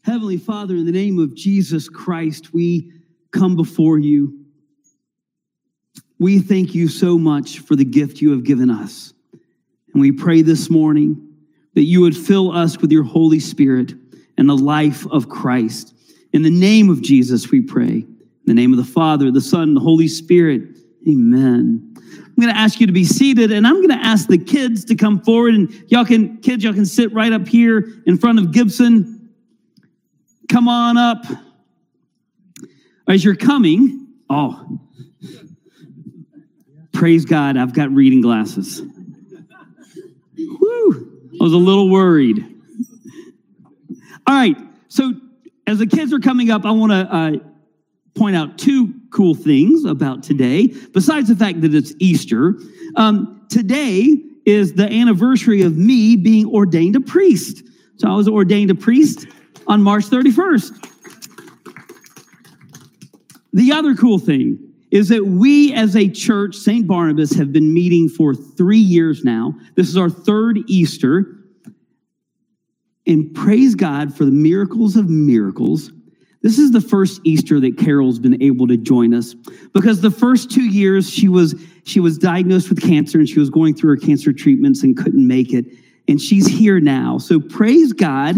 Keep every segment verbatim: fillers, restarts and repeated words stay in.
Heavenly Father, in the name of Jesus Christ, we come before you. We thank you so much for the gift you have given us. And we pray this morning that you would fill us with your Holy Spirit and the life of Christ. In the name of Jesus, we pray. In the name of the Father, the Son, and the Holy Spirit. Amen. I'm going to ask you to be seated, and I'm going to ask the kids to come forward. And y'all can, kids, y'all can sit right up here in front of Gibson. Come on up. As you're coming, oh, praise God, I've got reading glasses. Whew, I was a little worried. All right, so as the kids are coming up, I want to uh, point out two cool things about today, besides the fact that it's Easter. Um, today is the anniversary of me being ordained a priest. So I was ordained a priest on March thirty-first. The other cool thing is that we as a church, Saint Barnabas, have been meeting for three years now. This is our third Easter. And praise God for the miracles of miracles. This is the first Easter that Carol's been able to join us, because the first two years she was she was diagnosed with cancer and she was going through her cancer treatments and couldn't make it. And she's here now. So praise God.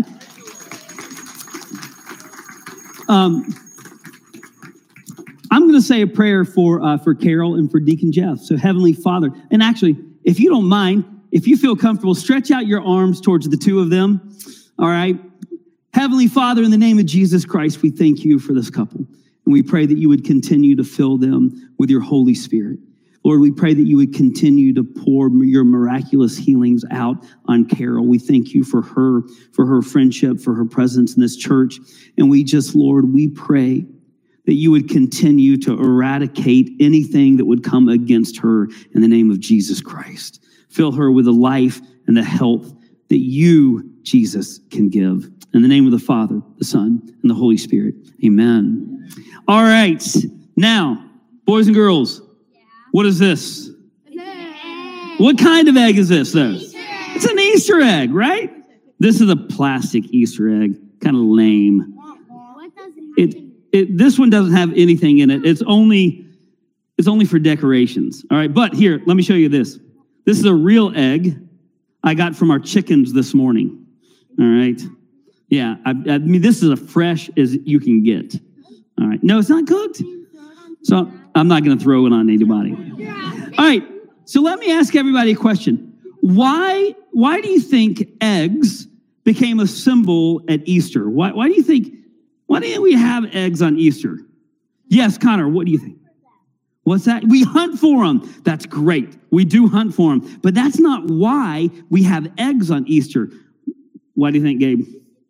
Um, I'm going to say a prayer for uh, for Carol and for Deacon Jeff. So Heavenly Father, and actually, if you don't mind, if you feel comfortable, stretch out your arms towards the two of them. All right. Heavenly Father, in the name of Jesus Christ, we thank you for this couple. And we pray that you would continue to fill them with your Holy Spirit. Lord, we pray that you would continue to pour your miraculous healings out on Carol. We thank you for her, for her friendship, for her presence in this church. And we just, Lord, we pray that you would continue to eradicate anything that would come against her in the name of Jesus Christ. Fill her with the life and the health that you, Jesus, can give. In the name of the Father, the Son, and the Holy Spirit. Amen. All right. Now, boys and girls, what is this? What kind of egg is this, though? It's an Easter egg, right? This is a plastic Easter egg. Kind of lame. It, it, this one doesn't have anything in it. It's only, it's only for decorations. All right, but here, let me show you this. This is a real egg I got from our chickens this morning. All right. Yeah, I, I mean, this is as fresh as you can get. All right. No, it's not cooked. So I'm not going to throw it on anybody. All right. So let me ask everybody a question. Why, why do you think eggs became a symbol at Easter? Why, why do you think, why didn't we have eggs on Easter? Yes, Connor, what do you think? What's that? We hunt for them. That's great. We do hunt for them. But that's not why we have eggs on Easter. Why do you think, Gabe?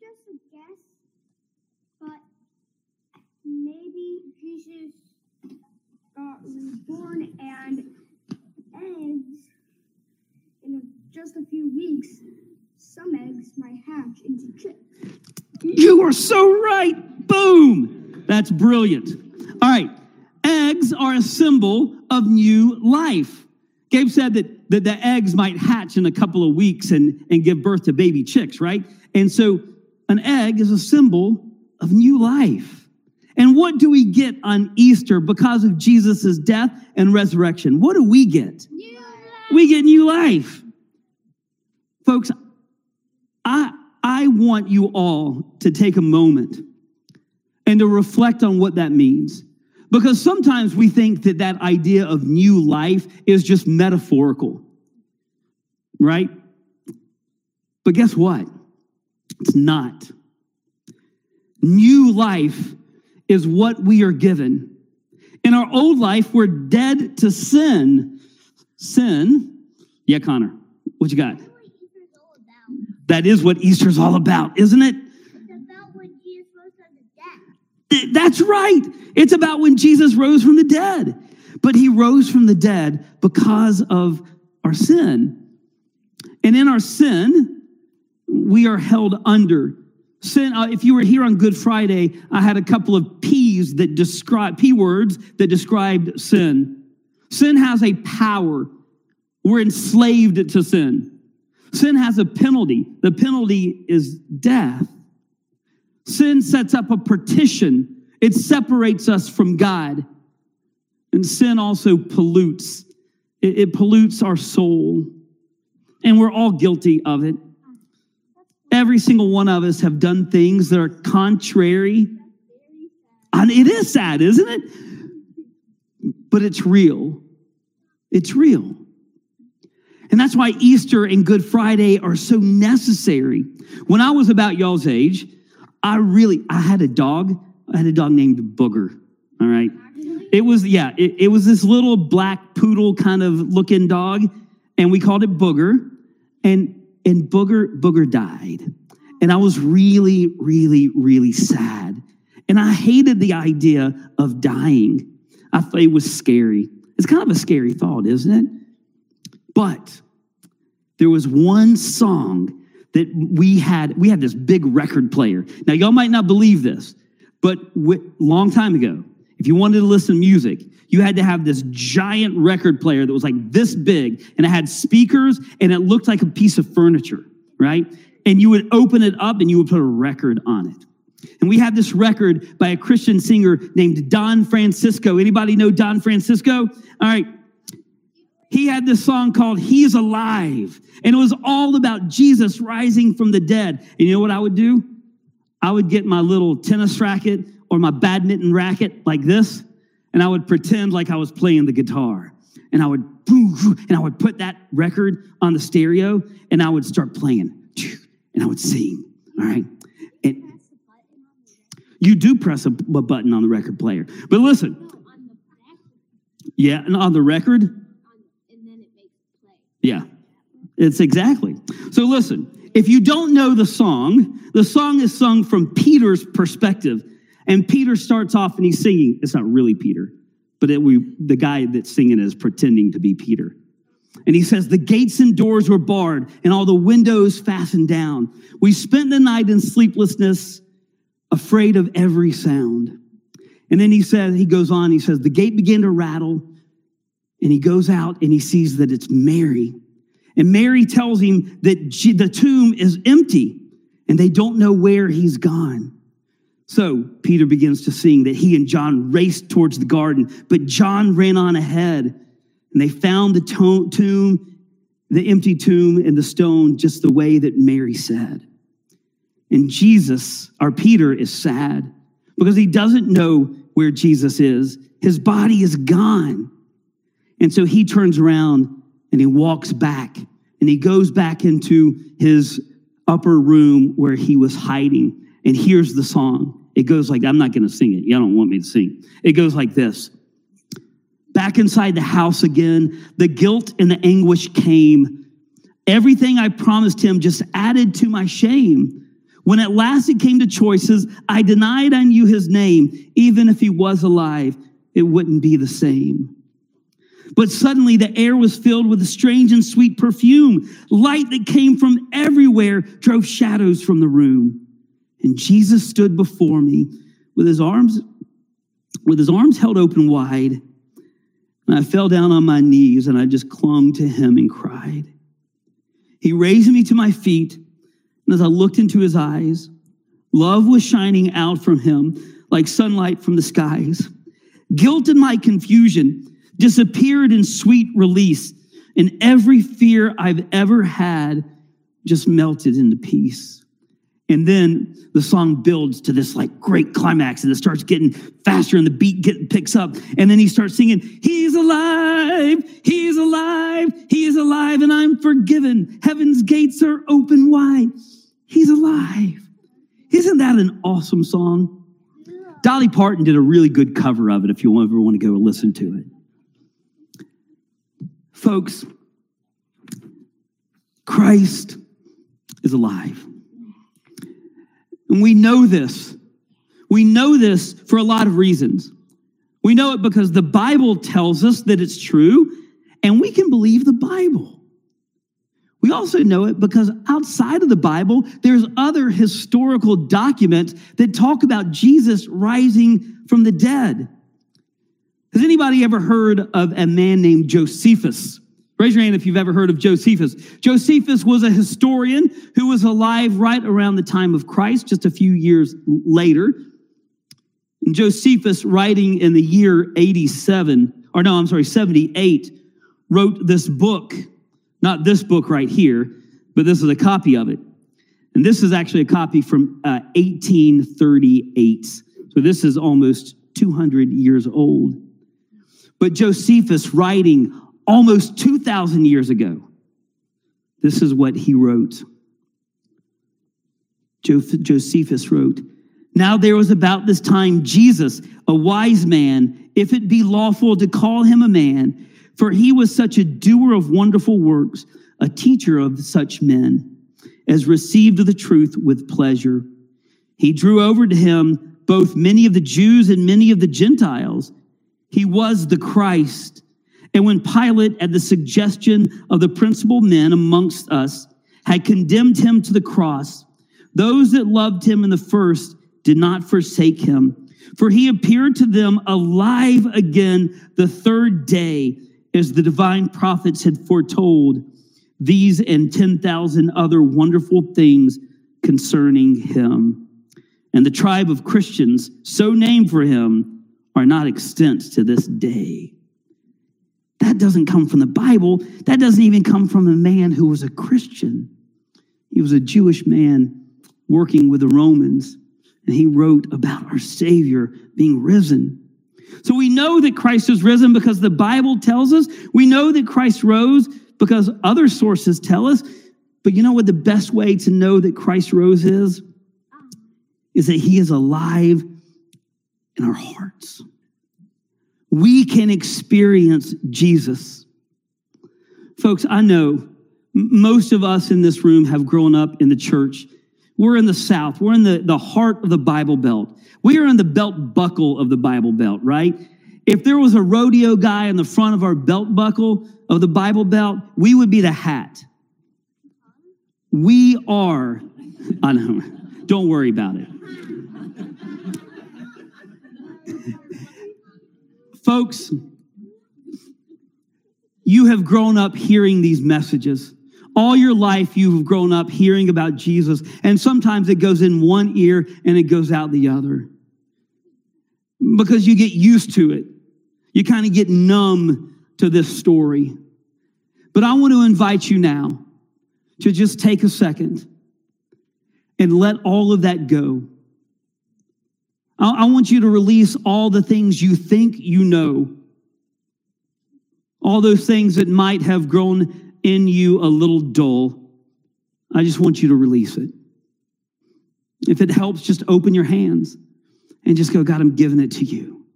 Born and eggs in just a few weeks, some eggs might hatch into chicks. You are so right. Boom. That's brilliant. All right. Eggs are a symbol of new life. Gabe said that, that the eggs might hatch in a couple of weeks and, and give birth to baby chicks, right? And so an egg is a symbol of new life. And what do we get on Easter because of Jesus' death and resurrection? What do we get? New life. We get new life. Folks, I, I want you all to take a moment and to reflect on what that means. Because sometimes we think that that idea of new life is just metaphorical, right? But guess what? It's not. New life is what we are given. In our old life, we're dead to sin. Sin? Yeah, Connor, what you got? That is what Easter's all about, isn't it? It's about when Jesus rose from the dead. That's right. It's about when Jesus rose from the dead. But he rose from the dead because of our sin. And in our sin, we are held under. Sin, uh, if you were here on Good Friday, I had a couple of P's that describe, P words that described sin. Sin has a power. We're enslaved to sin. Sin has a penalty. The penalty is death. Sin sets up a partition. It separates us from God. And sin also pollutes. It, it pollutes our soul. And we're all guilty of it. Every single one of us have done things that are contrary. And it is sad, isn't it? But it's real. It's real. And that's why Easter and Good Friday are so necessary. When I was about y'all's age, I really, I had a dog. I had a dog named Booger, all right? It was, yeah, it, it was this little black poodle kind of looking dog, and we called it Booger. And, and Booger, Booger died. And I was really, really, really sad. And I hated the idea of dying. I thought it was scary. It's kind of a scary thought, isn't it? But there was one song that we had. We had this big record player. Now, y'all might not believe this, but a long time ago, if you wanted to listen to music, you had to have this giant record player that was like this big, and it had speakers, and it looked like a piece of furniture, right? And you would open it up, and you would put a record on it. And we had this record by a Christian singer named Don Francisco. Anybody know Don Francisco? All right. He had this song called He's Alive. And it was all about Jesus rising from the dead. And you know what I would do? I would get my little tennis racket or my badminton racket like this, and I would pretend like I was playing the guitar. And I would, and I would put that record on the stereo, and I would start playing. And I would sing, all right? And you do press a, a button on the record player. But listen. Yeah, and on the record? And then it makes play. Yeah, it's exactly. So listen, if you don't know the song, the song is sung from Peter's perspective. And Peter starts off and he's singing. It's not really Peter, but it, we, the guy that's singing is pretending to be Peter. And he says, the gates and doors were barred and all the windows fastened down. We spent the night in sleeplessness, afraid of every sound. And then he says, he goes on, he says, the gate began to rattle, and he goes out and he sees that it's Mary. And Mary tells him that she, the tomb is empty and they don't know where he's gone. So Peter begins to sing that he and John raced towards the garden, but John ran on ahead. And they found the to- tomb, the empty tomb, and the stone just the way that Mary said. And Jesus, our Peter, is sad because he doesn't know where Jesus is. His body is gone. And so he turns around and he walks back and he goes back into his upper room where he was hiding and hears the song. It goes like, I'm not going to sing it. Y'all don't want me to sing. It goes like this. Back inside the house again, the guilt and the anguish came. Everything I promised him just added to my shame. When at last it came to choices, I denied I knew his name. Even if he was alive, it wouldn't be the same. But suddenly the air was filled with a strange and sweet perfume. Light that came from everywhere drove shadows from the room. And Jesus stood before me with his arms, with his arms held open wide. And I fell down on my knees and I just clung to him and cried. He raised me to my feet. And as I looked into his eyes, love was shining out from him like sunlight from the skies. Guilt and my confusion disappeared in sweet release. And every fear I've ever had just melted into peace. And then the song builds to this like great climax and it starts getting faster and the beat get, picks up. And then he starts singing, he's alive, he's alive, he is alive and I'm forgiven. Heaven's gates are open wide. He's alive. Isn't that an awesome song? Dolly Parton did a really good cover of it if you ever want to go listen to it. Folks, Christ is alive. And we know this. We know this for a lot of reasons. We know it because the Bible tells us that it's true, and we can believe the Bible. We also know it because outside of the Bible, there's other historical documents that talk about Jesus rising from the dead. Has anybody ever heard of a man named Josephus? Raise your hand if you've ever heard of Josephus. Josephus was a historian who was alive right around the time of Christ, just a few years later. And Josephus, writing in the year eighty-seven, or no, I'm sorry, seventy-eight, wrote this book. Not this book right here, but this is a copy of it. And this is actually a copy from uh, eighteen thirty-eight. So this is almost two hundred years old. But Josephus, writing almost two thousand years ago, this is what he wrote. Josephus wrote, "Now there was about this time Jesus, a wise man, if it be lawful to call him a man, for he was such a doer of wonderful works, a teacher of such men, as received the truth with pleasure. He drew over to him both many of the Jews and many of the Gentiles. He was the Christ. And when Pilate, at the suggestion of the principal men amongst us, had condemned him to the cross, those that loved him in the first did not forsake him. For he appeared to them alive again the third day, as the divine prophets had foretold, these and ten thousand other wonderful things concerning him. And the tribe of Christians, so named for him, are not extant to this day." That doesn't come from the Bible. That doesn't even come from a man who was a Christian. He was a Jewish man working with the Romans, and he wrote about our Savior being risen. So we know that Christ is risen because the Bible tells us. We know that Christ rose because other sources tell us. But you know what the best way to know that Christ rose is? Is that he is alive in our hearts. We can experience Jesus. Folks, I know most of us in this room have grown up in the church. We're in the South. We're in the, the heart of the Bible Belt. We are in the belt buckle of the Bible Belt, right? If there was a rodeo guy in the front of our belt buckle of the Bible Belt, we would be the hat. We are, I know, don't worry about it. Folks, you have grown up hearing these messages. All your life, you've grown up hearing about Jesus, and sometimes it goes in one ear and it goes out the other because you get used to it. You kind of get numb to this story. But I want to invite you now to just take a second and let all of that go. I want you to release all the things you think you know, all those things that might have grown in you a little dull. I just want you to release it. If it helps, just open your hands and just go, God, I'm giving it to you.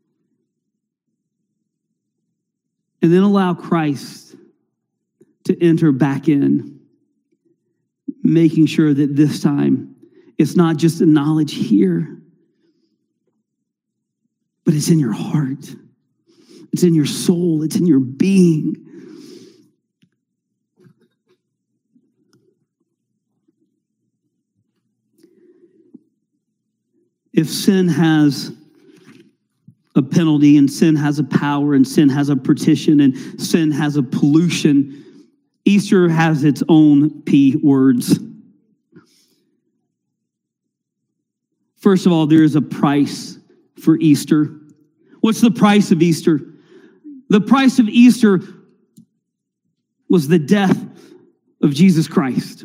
And then allow Christ to enter back in, making sure that this time it's not just a knowledge here, but it's in your heart. It's in your soul. It's in your being. If sin has a penalty and sin has a power and sin has a partition and sin has a pollution, Easter has its own P words. First of all, there is a price for Easter. What's the price of Easter? The price of Easter was the death of Jesus Christ.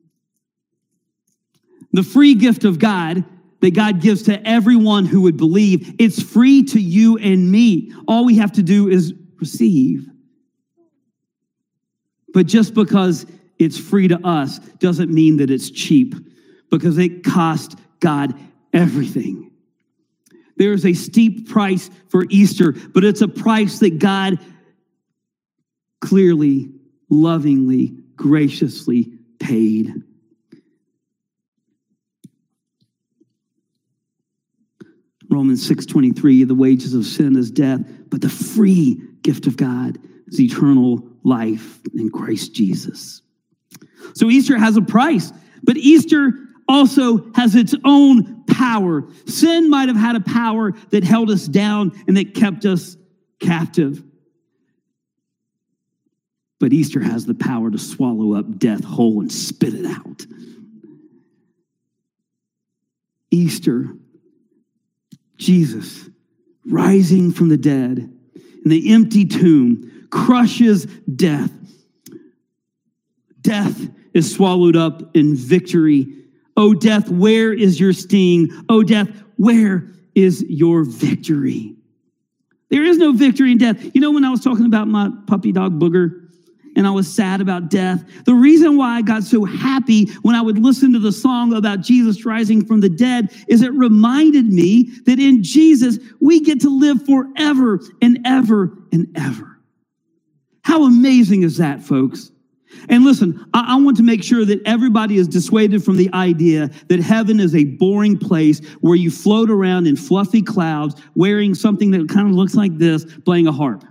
The free gift of God that God gives to everyone who would believe. It's free to you and me. All we have to do is receive. But just because it's free to us doesn't mean that it's cheap, because it cost God everything. There is a steep price for Easter, but it's a price that God clearly, lovingly, graciously paid. Romans six twenty-three, the wages of sin is death, but the free gift of God is eternal life in Christ Jesus. So Easter has a price, but Easter also has its own power. Sin might have had a power that held us down and that kept us captive. But Easter has the power to swallow up death whole and spit it out. Easter, Jesus rising from the dead in the empty tomb crushes death. Death is swallowed up in victory. Oh, death, where is your sting? Oh, death, where is your victory? There is no victory in death. You know, when I was talking about my puppy dog Booger and I was sad about death, the reason why I got so happy when I would listen to the song about Jesus rising from the dead is it reminded me that in Jesus, we get to live forever and ever and ever. How amazing is that, folks? And listen, I, I want to make sure that everybody is dissuaded from the idea that heaven is a boring place where you float around in fluffy clouds wearing something that kind of looks like this, playing a harp.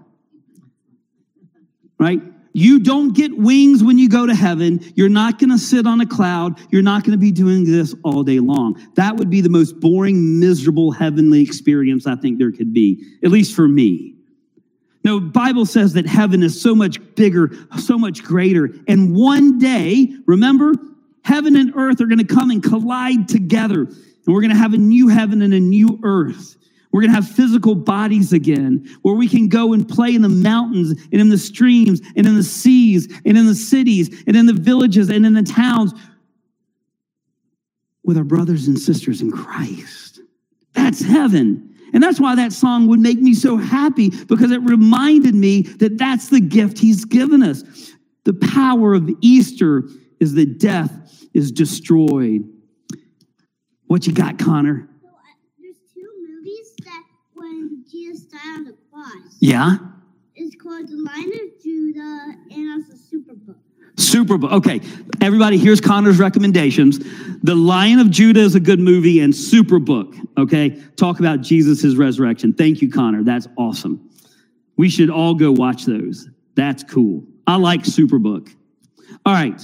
Right? You don't get wings when you go to heaven. You're not going to sit on a cloud. You're not going to be doing this all day long. That would be the most boring, miserable heavenly experience I think there could be, at least for me. No, the Bible says that heaven is so much bigger, so much greater. And one day, remember, heaven and earth are going to come and collide together. And we're going to have a new heaven and a new earth. We're going to have physical bodies again, where we can go and play in the mountains and in the streams and in the seas and in the cities and in the villages and in the towns with our brothers and sisters in Christ. That's heaven. And that's why that song would make me so happy, because it reminded me that that's the gift he's given us. The power of Easter is that death is destroyed. What you got, Connor? So, uh, there's two movies that when Jesus died on the cross. Yeah? It's called The Lion of Judah and also Superbook. Superbook. Okay, everybody, here's Connor's recommendations. The Lion of Judah is a good movie, and Superbook, okay? Talk about Jesus' resurrection. Thank you, Connor. That's awesome. We should all go watch those. That's cool. I like Superbook. All right.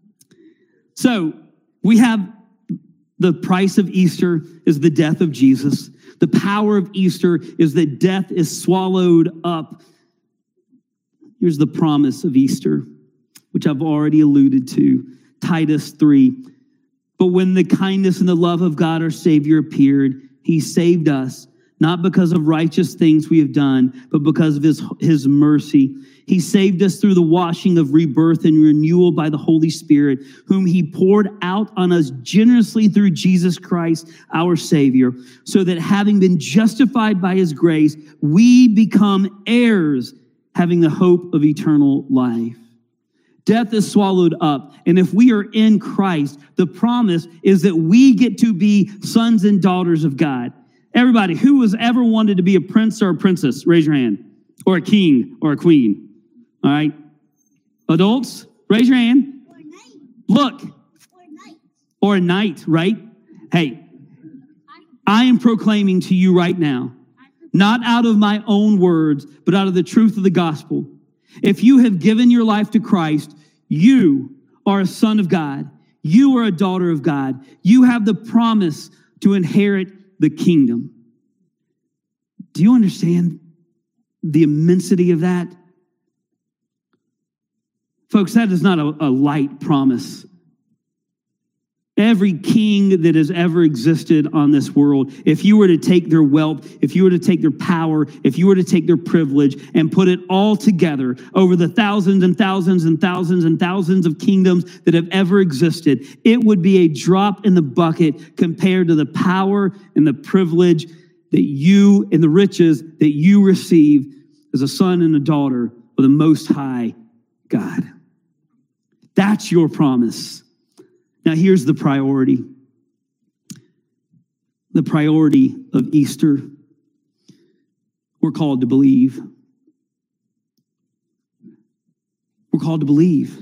So we have the price of Easter is the death of Jesus. The power of Easter is that death is swallowed up. Here's the promise of Easter, which I've already alluded to, Titus three. But when the kindness and the love of God, our Savior, appeared, he saved us, not because of righteous things we have done, but because of his, his mercy. He saved us through the washing of rebirth and renewal by the Holy Spirit, whom he poured out on us generously through Jesus Christ, our Savior, so that having been justified by his grace, we become heirs, having the hope of eternal life. Death is swallowed up. And if we are in Christ, the promise is that we get to be sons and daughters of God. Everybody, who has ever wanted to be a prince or a princess? Raise your hand. Or a king or a queen. All right. Adults, raise your hand. Or a knight. Look. Or a knight. Or a knight, right? Hey, I am proclaiming to you right now, not out of my own words, but out of the truth of the gospel. If you have given your life to Christ, you are a son of God. You are a daughter of God. You have the promise to inherit the kingdom. Do you understand the immensity of that? Folks, that is not a, a light promise. Every king that has ever existed on this world, if you were to take their wealth, if you were to take their power, if you were to take their privilege and put it all together over the thousands and thousands and thousands and thousands of kingdoms that have ever existed, it would be a drop in the bucket compared to the power and the privilege that you and the riches that you receive as a son and a daughter of the Most High God. That's your promise. Now, here's the priority. The priority of Easter. We're called to believe. We're called to believe.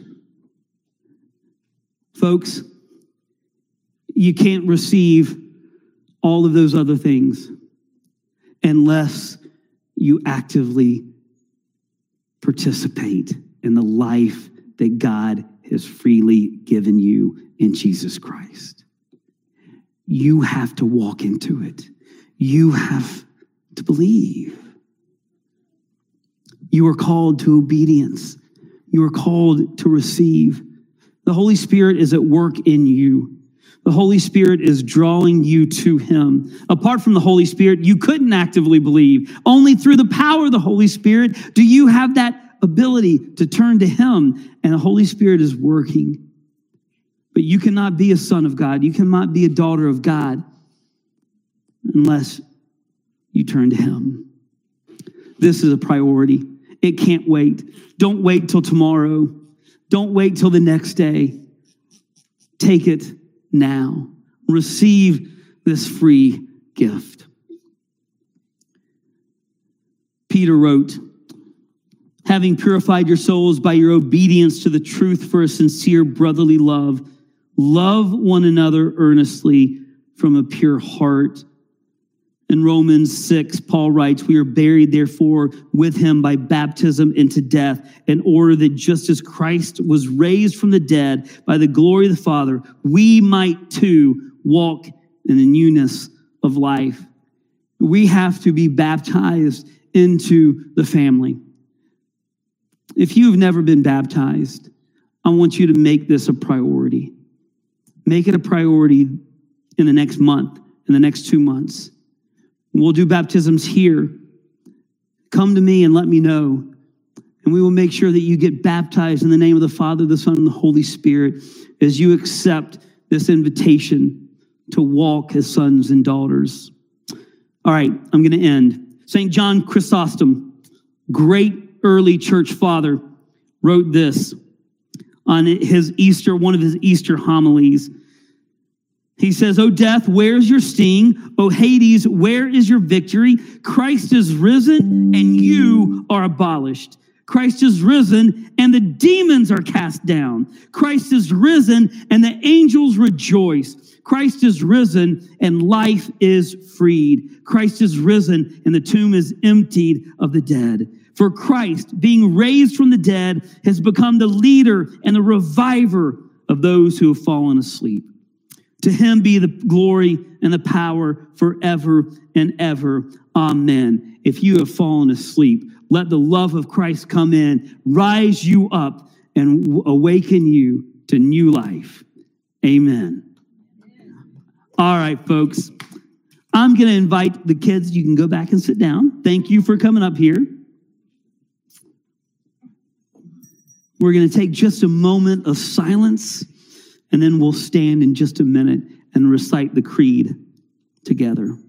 Folks, you can't receive all of those other things unless you actively participate in the life that God has freely given you in Jesus Christ. You have to walk into it. You have to believe. You are called to obedience. You are called to receive. The Holy Spirit is at work in you. The Holy Spirit is drawing you to him. Apart from the Holy Spirit, you couldn't actively believe. Only through the power of the Holy Spirit do you have that ability to turn to him, and the Holy Spirit is working. But you cannot be a son of God. You cannot be a daughter of God unless you turn to him. This is a priority. It can't wait. Don't wait till tomorrow. Don't wait till the next day. Take it now. Receive this free gift. Peter wrote, having purified your souls by your obedience to the truth for a sincere brotherly love, love one another earnestly from a pure heart. In Romans six, Paul writes, we are buried, therefore, with him by baptism into death, in order that just as Christ was raised from the dead by the glory of the Father, we might too walk in the newness of life. We have to be baptized into the family. If you've never been baptized, I want you to make this a priority. Make it a priority in the next month, in the next two months. We'll do baptisms here. Come to me and let me know. And we will make sure that you get baptized in the name of the Father, the Son, and the Holy Spirit as you accept this invitation to walk as sons and daughters. All right, I'm going to end. Saint John Chrysostom, great early church father, wrote this on his Easter, one of his Easter homilies. He says, O death, where's your sting? O Hades, where is your victory? Christ is risen and you are abolished. Christ is risen and the demons are cast down. Christ is risen and the angels rejoice. Christ is risen and life is freed. Christ is risen and the tomb is emptied of the dead. For Christ, being raised from the dead, has become the leader and the reviver of those who have fallen asleep. To him be the glory and the power forever and ever. Amen. If you have fallen asleep, let the love of Christ come in, rise you up, and awaken you to new life. Amen. All right, folks. I'm going to invite the kids. You can go back and sit down. Thank you for coming up here. We're going to take just a moment of silence, and then we'll stand in just a minute and recite the creed together.